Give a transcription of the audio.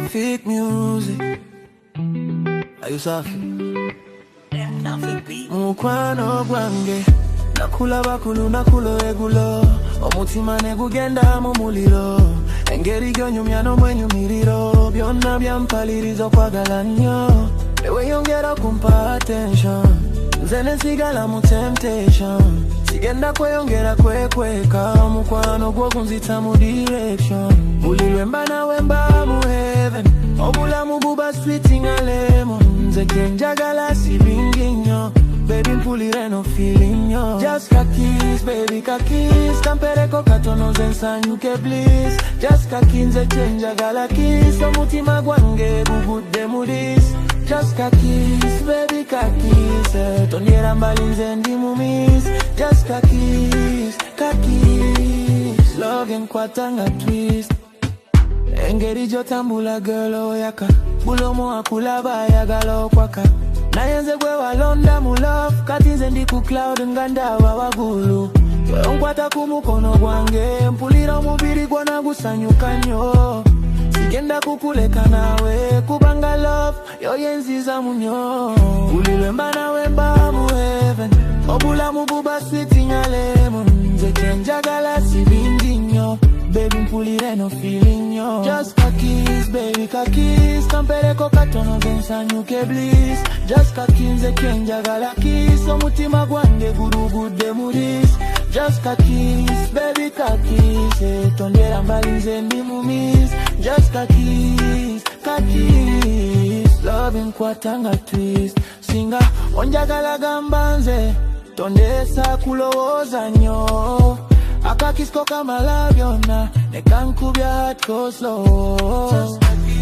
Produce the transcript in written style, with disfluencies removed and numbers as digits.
Fake music. Are you soft? Mukwano gwange nakula bakulu nakulo egulo omutima negugenda mu muliro engeri gyonyumya mwenyu miriro byonna byampaliriza kwagala nnyo ewe yongera kumpa attention nze nesigala mu temptation sigenda kweyongera kwekweka mukwano gwogunzita mu direction buli lwemba nawe mba mu heaven obulamu buba sweet nga lemon nze kenjagala sibingi nnyo baby mpulire no feeling yo just a kiss baby ka kiss kampereko katono nze nsanyuke bliss just ka kinze kenjagala kiss omutima gwange gugudde mu this just a kiss baby ka kiss tonyera mbali nze ndi mu miss just a kiss love nkwatanga twist engeri jotambula girl oyaka bulomo akulaba yagala okwaka nayenze gwe walonda mu love kati nze ndi ku cloud ngandaba wagulu nkwata ku mukono gwange mpulira omubiri gwona gusanyuka nnyo sigenda kukuleka nawe kubanga love yoyenziza munyo buli lwemba nawe mba mu heaven obulamu buba sweet nga lemon nze kenjagala sibingi nnyo baby mpulire no feeling yo just a kiss baby ka kiss kampereko katono nze nsanyuke bliss just ka kinze kenjagala kiss omutima gwange gurugudde mu this just a kiss baby ka kiss tondera mbali nze ndi mu miss just a kiss love nkwatanga twist singa onjagala gamba nze tondesa kulowooza nnyo akakisko kama labyona nekankubya heart go slow